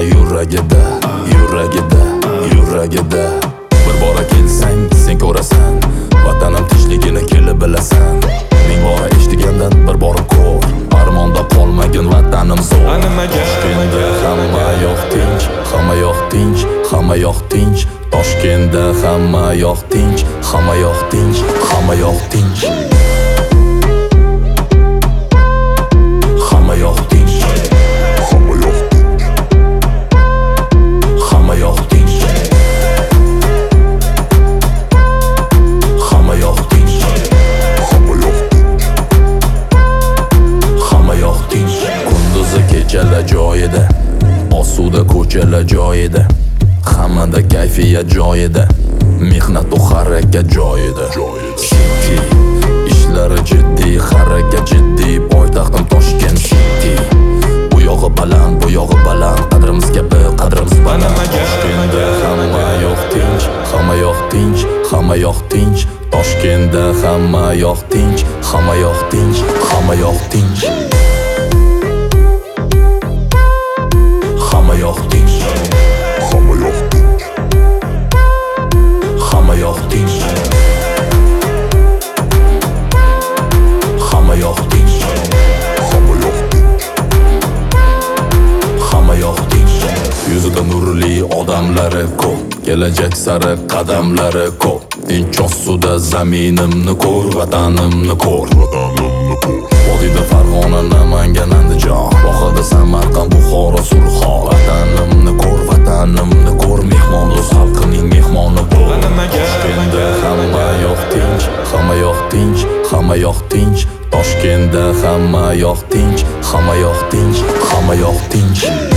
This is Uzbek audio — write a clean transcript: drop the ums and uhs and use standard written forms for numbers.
yuragida, yuragida, yuragida. Bir bora kelsang sen ko'rasan, vatanim tinchligini kelib bilasan. Ming bora eshitgandan bir bora ko'r, armonda qolmagin vatanim zo'r. Toshkentda hamma yoq tinch, hamma yoq tinch, hamma yoq tinch. Toshkentda hamma yoq tinch, hamma yoq tinch, hamma yoq tinch. Hamma yoq tinch, hamma yoq tinch, hamma yoq tinch, hamma yoq tinch. Kunduzi kechalar joyida, osuda ko'chalar joyida, hammada kayfiyat joyida, mehnat u harakat joyida. City ishlari jiddiy, harakat jiddiy, poytaxtim Toshkent City. Bu yog'i baland, bu yog'i baland, qadrimiz kabi, qadrimiz baland. Toshkentda hamma yoq tinch, hamma yoq tinch, hamma yoq tinch. Toshkentda hamma yoq tinch, hamma yoq tinch, hamma yoq tinch. Hamma yoq tinch, hamma yoq tinch, hamma yoq tinch, hamma yoq tinch, hamma yoq tinch. Yuzida nurli odamlari ko'p, kelajak sari qadamlari ko'p. Tinch osuda zaminimni ko'r, vatanimni ko'r. Vodiyda Farg'ona, Namangan, Andijon, Vohada Samarqand, Buxoro, Surxon. Vatanimni ko'r, vatanimni ko'r, mehmon o'z xalqining mehmoni bo'l. Toshkentda hamma yoq tinch, hamma yoq tinch, hamma yoq tinch. Toshkentda hamma yoq tinch, hamma yoq tinch, hamma yoq tinch.